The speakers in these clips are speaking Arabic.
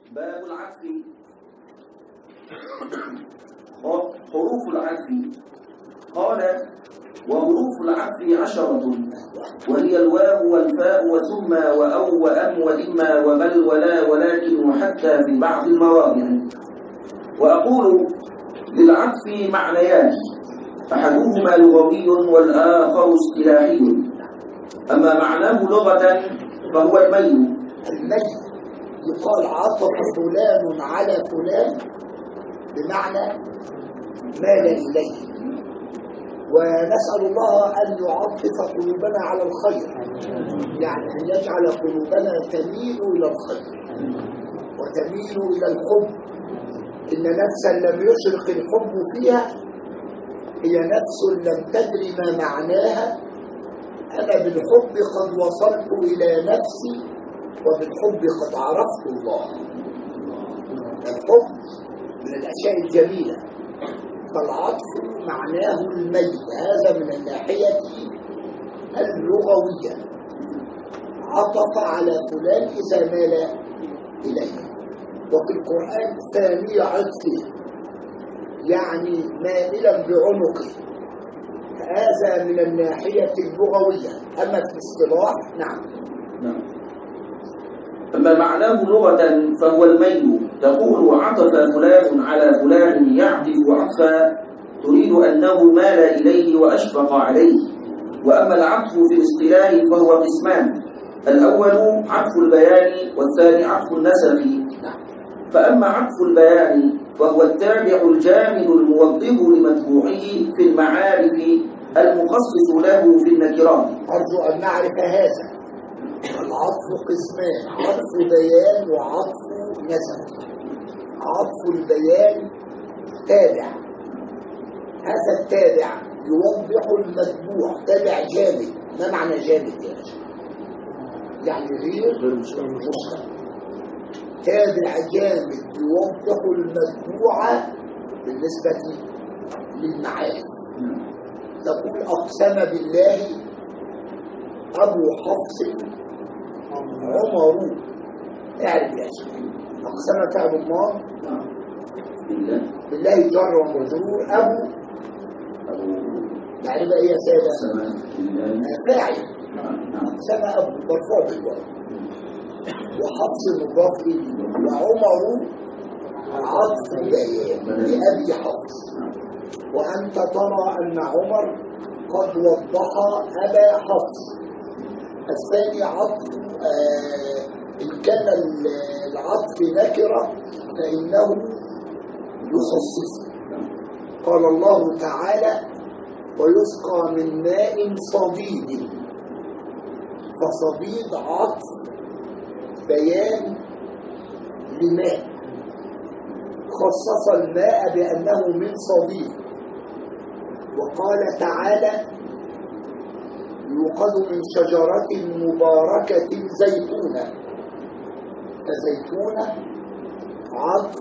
باب العطف. حروف العطف. قال: وحروف العطف 10، وهي الواو والفاء وثم وأو وأم وإما وبل ولا ولكن وحتى في بعض المواضع. وأقول للعطف معنيان، أحدهما لغوي والآخر اصطلاحي. أما معناه لغة فهو الميل. الميل يقال عطف فلان على فلان بمعنى مال إليه. ونسأل الله أن يعطف قلوبنا على الخير، يعني أن يجعل قلوبنا تميل إلى الخير وتميل إلى الحب. إن نفسا لم يشرق الحب فيها هي نفس لم تدري ما معناها. أنا بالحب قد وصلت إلى نفسي، وبالحب قد عرفت الله. الحب من الأشياء الجميلة. فالعطف معناه الميل، هذا من الناحية اللغوية. عطف على فلان إذا مال إليه. وفي القرآن ثاني عطفه، يعني مائلا بعنقه. هذا من الناحية اللغوية. أما في الاصطلاح نعم. أما معناه لغة فهو الميل. تقول: عطف فلان على فلان يعطف عطفا، تريد أنه مال إليه وأشفق عليه. وأما العطف في الاصطلاح فهو قسمان: الأول عطف البيان، والثاني عطف النسق. فأما عطف البيان فهو التابع الجامد الموضح لمتبوعه في المعارف المخصص له في النكرات. أرجو أن نعرف هذا. العطف قسمان: عطف بيان وعطف نسق. عطف البيان تابع، هذا التابع يوضح المتبوع، تابع جامد. ما معنى جامد يا باشا؟ يعني غير مشترك. تابع جامد يوضح المتبوع بالنسبة للمعارف. تقول: أقسم بالله أبو حفص عمر. اعرف يا شيخ، أقسم فعل الله بالله جر ومجرور. أبو يعني بقى إيه يا سادة؟ فاعل. أقسم أبو مرفوع بالواو، وحفص مضاف إليه، وعمر عطف بيان لأبي حفص. وأنت ترى أن عمر قد وضح أبا حفص. الثاني عطف إن كان العطف نكرة فإنه يخصص. قال الله تعالى: ويسقى من ماء صديد. فصديد عطف بيان لماء، خصص الماء بأنه من صديد. وقال تعالى: يوقد من شجرة مباركة زيتونة. فزيتونة عطف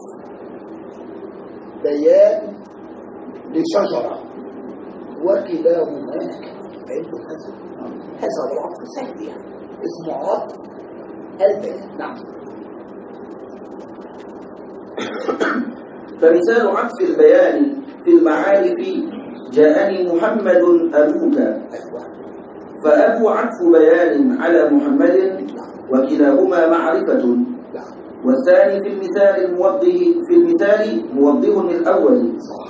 بيان لشجرة، وكلاهما نكرة. فهمتم هذا العطف سهل، يعني اسمه عطف البيان. نعم. فمثال عطف البيان في المعارف: جاءني محمد أبوك. فأبو عطف بيان على محمد، وكلاهما معرفة. والثاني في المثال موضح للأول.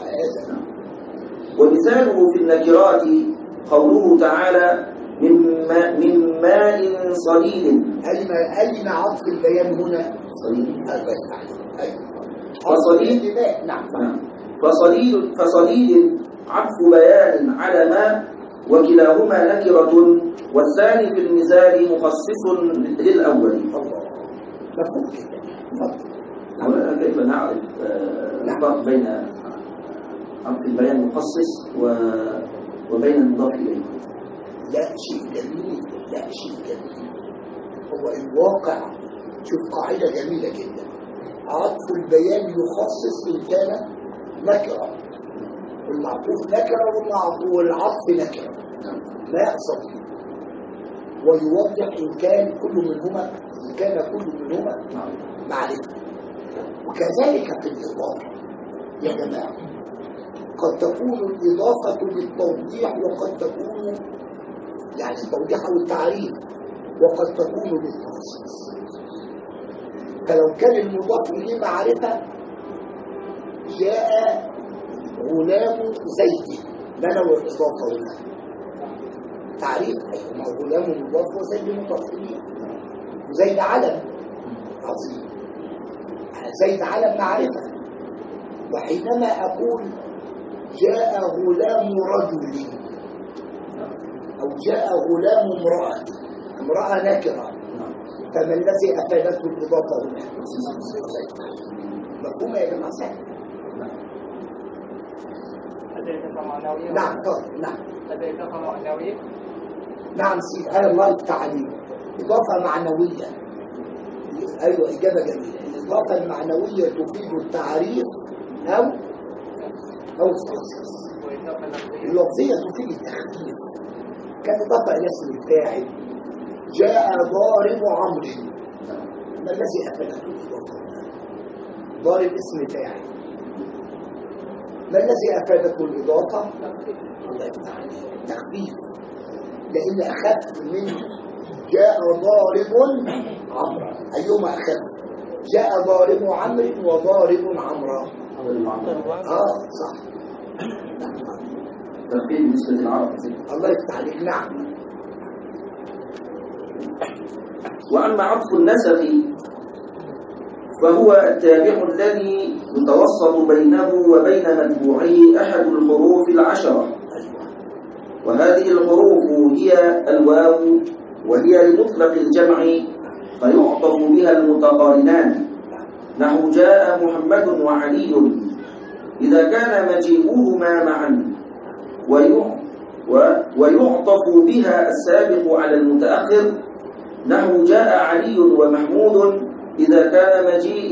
ومثاله في النكرات قوله تعالى: من ماء صديد. أين عطف البيان هنا؟ صديد. فصديد نعم. فصديد عطف بيان على ماء، وكلاهما نكرة، والثاني في المثال مخصص للأول. مفهوم كده. كيف نعرف الفرق بين عطف البيان مخصص وبين المضاف إليه؟ لا شيء جميل، لا شيء جميل. هو الواقع، شوف قاعدة جميلة جدا: عطف البيان يخصص إن كان نكرة، والمعطوف نكرة والعطف نكرة. لا صديق. ويوضح إن كان كل منهما معرفة. وكذلك في الإضافة يا جماعة، قد تكون الإضافة للتوضيح وقد تكون يعني التوضيح أو التعريف، وقد تكون للتخصيص. فلو كان المضاف إليه معرفة جاء غلام زيد، ما نوع الإضافة هنا؟ تعريف. أيوة، ما غلام مضاف وزيد مضاف إليه، وزيد علم عظيم، زيد علم معرفة. وحينما أقول جاء غلام رجل أو جاء غلام امرأة، امرأة نكرة، فما الذي أفادته الإضافة هنا؟ مفهوم يا جماعة؟ سهل. نعم نعم. نعم سيد، الله التعليم إضافة معنوية. أيوة، إجابة جميلة. الإضافة المعنوية تفيد التعريف أو التخصيص. اللفظية تفيد التخفيف، كإضافة إلى اسم الفاعل. جاء ضارب عمرو، ما الذي أفادته الإضافة؟ ضارب اسم فاعل، ما الذي أفادته الإضافة؟ التخفيف، لأن أخف من جاء ضارب عمرو. أيهما أخف؟ جاء ضارب عمرو وضارب عمرو. صح. تخفيف بالنسبة للعرب. الله يفتح عليك. نعم. وأما عطف النسق فهو التابع الذي يتوسط بينه وبين متبوعه أحد الحروف العشرة، وهذه الحروف هي الواو، وهي لمطلق الجمع فيعطف بها المتقارنان، نحو جاء محمد وعلي إذا كان مجيئهما معا، ويعطف بها السابق على المتأخر، نحو جاء علي ومحمود إذا كان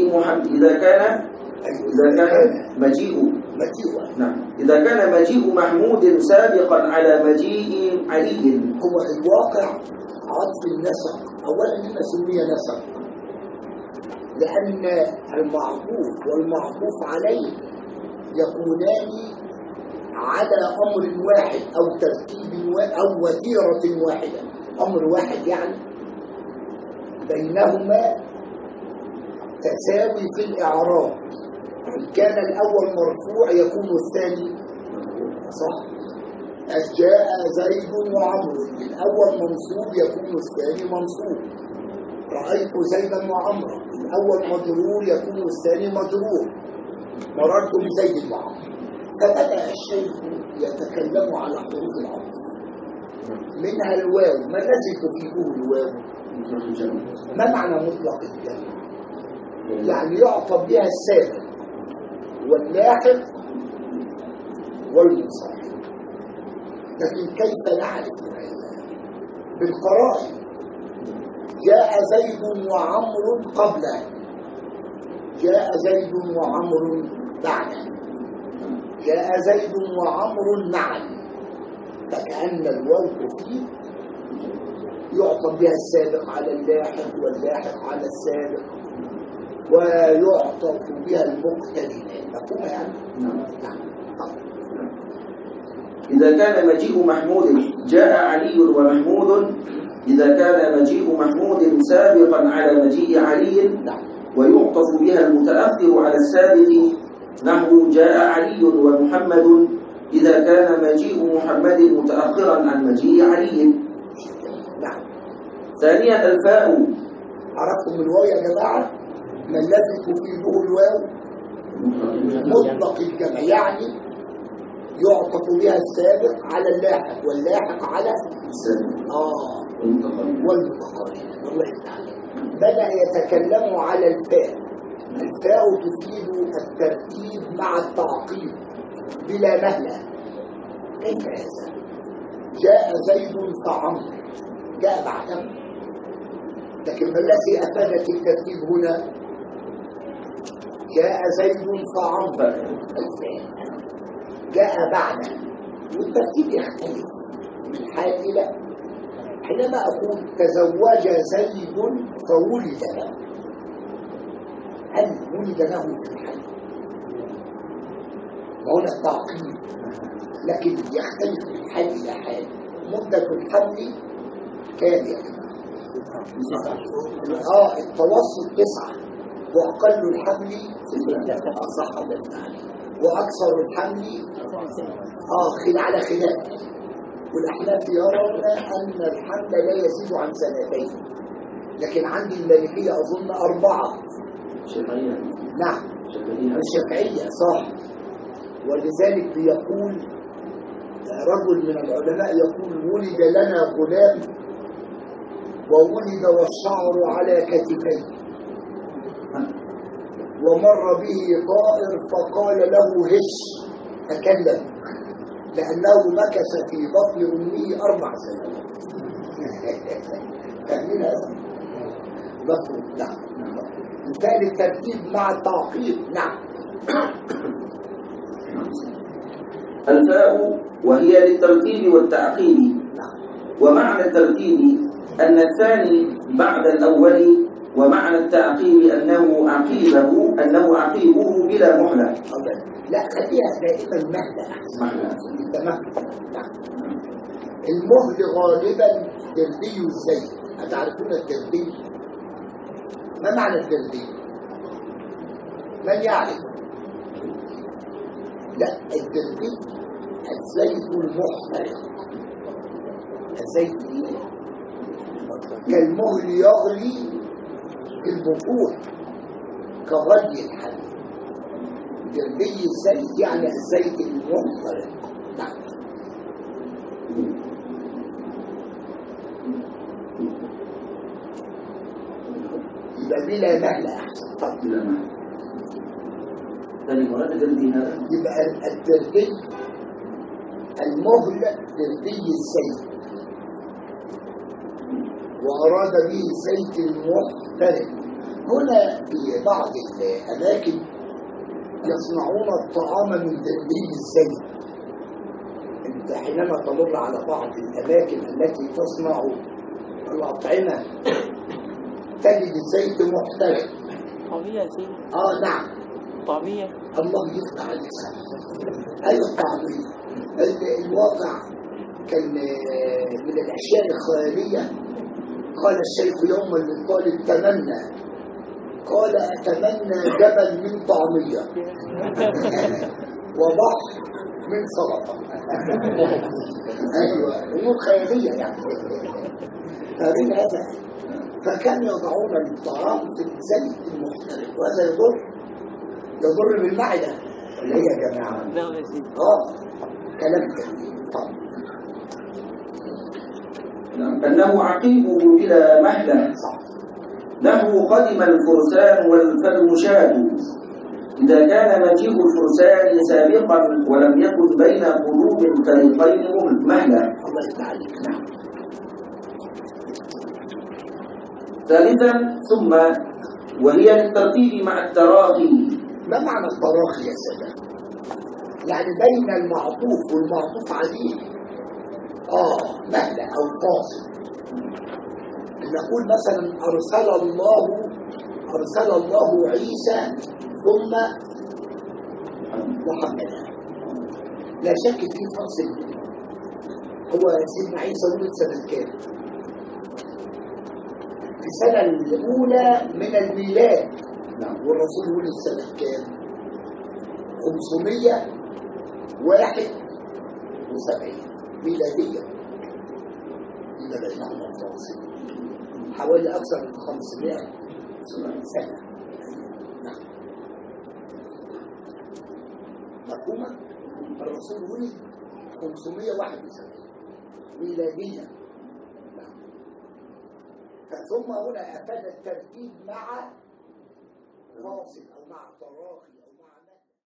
إذا كان مجيء محمود سابقا على مجيء علي. هو الواقع عطف النسق أولا لما سمي نسق؟ لأن المعطوف والمعطوف عليه يكونان على أمر واحد أو ترتيب أو وتيرة واحدة. أمر واحد يعني بينهما تساوي في الإعراب. إن كان الأول مرفوع يكون الثاني صح. جاء زيد وعمرو، الأول منصوب يكون الثاني منصوب. رأيت زيدا وعمرو، الأول مجرور يكون الثاني مجرور. مررت بزيد وعمرو. فبدأ الشيخ يتكلم على حروف العطف، منها الواو. ما الذي تفيده الواو؟ ما معنى مطلق الجمع؟ يعني يعطف بها السابق واللاحق والمصاحب. لكن كيف نعرف هذا؟ بالقرائن. جاء زيد وعمرو قبله، جاء زيد وعمرو بعده، جاء زيد وعمرو معا. فكأن الواو تفيد يعطف بها السابق على اللاحق واللاحق على السابق، ويعطف بها المقترنين. مفهوم يعني؟ نعم. إذا كان مجيء محمود جاء علي ومحمود إذا كان مجيء محمود سابقا على مجيء علي، ويعطف بها المتأخر على السابق، نحو جاء علي ومحمد إذا كان مجيء محمد متأخرا عن مجيء علي. نعم. ثانيا الفاء. عرفتم الواو يا جماعة؟ ما الذي تفيده الواو؟ مطلق الجمع، يعني يعطف بها السابق على اللاحق واللاحق على السابق والمتقارن. والله تعالى بدأ يتكلم على الفاء. الفاء تفيد الترتيب مع التعقيب بلا مهلة. كيف هذا؟ جاء زيد فعمرو، جاء بعده، لكن ما الذي أفادت الترتيب هنا؟ جاء زيد فعمرو، جاء بعده، والترتيب يختلف من حال إلى. حينما أقول تزوج زيد فولد له، هل ولد له في الحي؟ وهنا التعقيد، لكن يختلف من حال إلى حال. مدة الحمل كام يا جماعة؟ التوسط 9 وأقل الحمل 6. صح ولا لا؟ وأكثر الحمل على خلاف. والأحناف يرون أن الحمل لا يزيد عن 2 سنين، لكن عندي المالكية أظن 4. شافعية. نعم الشافعية صح. ولذلك بيقول رجل من العلماء يقول ولد لنا غلام وولد والشعر على كتفيه ومر به طائر فقال له هش تكلم، لأنه مكث في بطن أمه 4 سنوات. فاهمين هذا؟ مفهوم. نعم. مثال الترتيب مع التعقيد. نعم. الفاء وهي للترتيب والتعقيب. ومعنى الترتيب أن الثاني بعد الأول، ومعنى التعقيب أنه عقيبه بلا مهلة. لا خليها دائما مهلة أحسن. تمام. المهل غالبا دردي الزيت. أتعرفون الدردي؟ ما معنى الدردي؟ من يعرف؟ لا الدردي الزيت المحترق. الزيت كالمهل يغلي في البخور كغلي الحليب. دردي الزيت يعني الزيت المحترق. نعم. يبقى بلا مهلة أحسن. طب بلا مهلة. ثاني مرة دردي هذا. يبقى الدردي المهل دردي الزيت، وأراد به زيت محترق. هنا في بعض الأماكن يصنعون الطعام من دردي الزيت. انت حينما تمر على بعض الأماكن التي تصنع الأطعمة تجد الزيت محترق. طبيعي زي نعم طبيعي. الله يفتح عليك. أيوة الطعمية. الواقع كان من الأشياء الخيالية. قال الشيخ يوما للطالب تمنى، قال أتمنى جبل من طعمية وبحر من سلطة. أيوة أمور خيالية يعني. فمن هذا فكان يضعون الطعام في الزيت المحترق، وهذا يضر بالمعدة. اللي هي يا جماعة كلام جميل. أنه عقيبه بلا مهلة. له قدم الفرسان والفرمشاد إذا كان مجيء الفرسان سابقا ولم يكن بين قلوب الفريقين مهلة. الله يتعلم. نعم. ثالثا ثم وهي للترتيب مع التراخي. ما معنى التراخي يا سادة؟ يعني بين المعطوف والمعطوف عليه مهلة أو فاصل. نقول مثلا أرسل الله عيسى ثم محمدا، لا شك في فاصل. هو سيدنا عيسى ولد سنة كام؟ في السنة الأولى من الميلاد. والرسول ولد سنة كام؟ 571 ميلادية. إذا بينهما فاصل حوالي أكثر من 500 سنة. مفهومة؟ الرسول ولد 571 ميلادية. ثم هنا أفاد الترتيب مع فاصل أو مع تراخي.